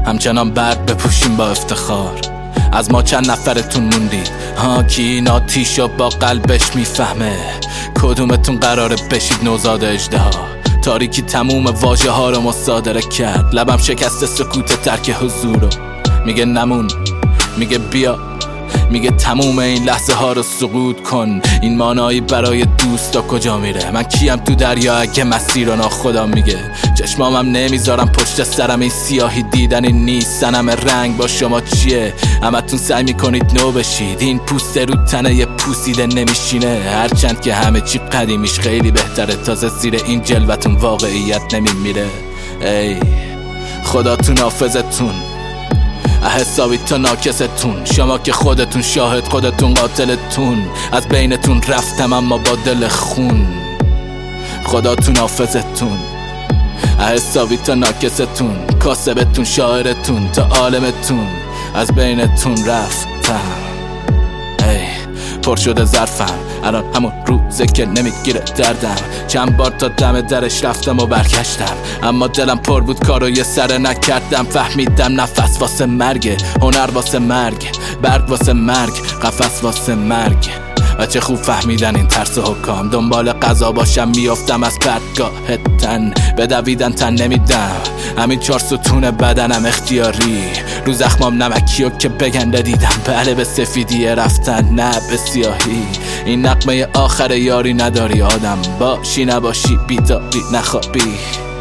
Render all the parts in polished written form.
همچنان برگ بپوشیم با افتخار. از ما چند نفرتون موندید کی این آتیشو با قلبش میفهمه؟ کدومتون قراره بشید نوزاد اژدها؟ تاریکی تموم واژه ها رو مصادره کرد. لبم شکست سکوت ترک حضورو. میگه نمون، میگه بیا، میگه تموم این لحظه ها رو سقوط کن. این مانایی برای دوستا کجا میره؟ من کیم تو دریا اگه مسیر رو ناخدا میگه؟ چشمامم نمیذارم پشت سرم این سیاهی دیدنی نیست. صنم رنگ با شما چیه؟ همتون سعی میکنید نو بشید. این پوست رو تنه یه پوسیده نمیشینه. هرچند که همه چی قدیمیش خیلی بهتره، تازه زیر این جلوتون واقعیت نمیمیره. ای خداتون حافظتون، حسابی تا ناکستون. شما که خودتون شاهد، خودتون قاتلتون. از بینتون رفتم اما با دل خون. خداتون حافظتون، حسابی تا ناکستون. کاسبتون، شاعرتون تا عالمتون. از بینتون رفتم. ای پر شده ظرفم، الان همون روزه که نمیگیره دردم. چند بار تا دم درش رفتم و برگشتم، اما دلم پر بود کارو یه سره نکردم. فهمیدم نفس واسه مرگ، هنر واسه مرگ، برگ واسه مرگ، قفس واسه مرگ. بچه خوب فهمیدن این ترس و حکام. دنبال قضا باشم میافتم از پرتگاه تن. به دویدن تن نمیدم، همین 4 ستون بدنم اختیاری. رو زخمام نمکیو که بگنده دیدم. بله به سفیدیه رفتن، نه به سیاهی. این نقمه آخر یاری نداری. آدم باشی نباشی، بیداری نخوابی.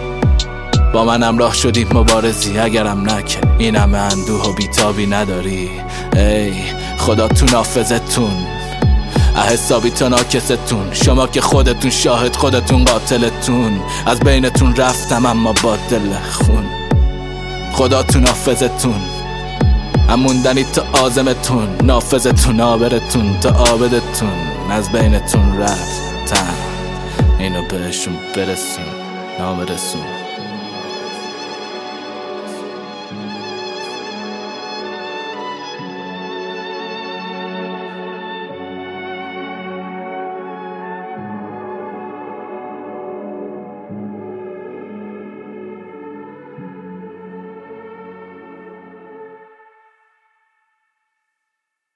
با من همراه شدی مبارزی، اگرم نکه این همه اندوه و بیتابی نداری. ای خداتون حافظتون، حسابی تا ناکستون. شما که خودتون شاهد، خودتون قاتلتون. از بینتون رفتم اما با دل خون. خداتون حافظتون، هموندنی تا آزمتون. نافذتون، آبرتون تا آبدتون. از بینتون رفتم، اینو بهشون برسون، نامرسون.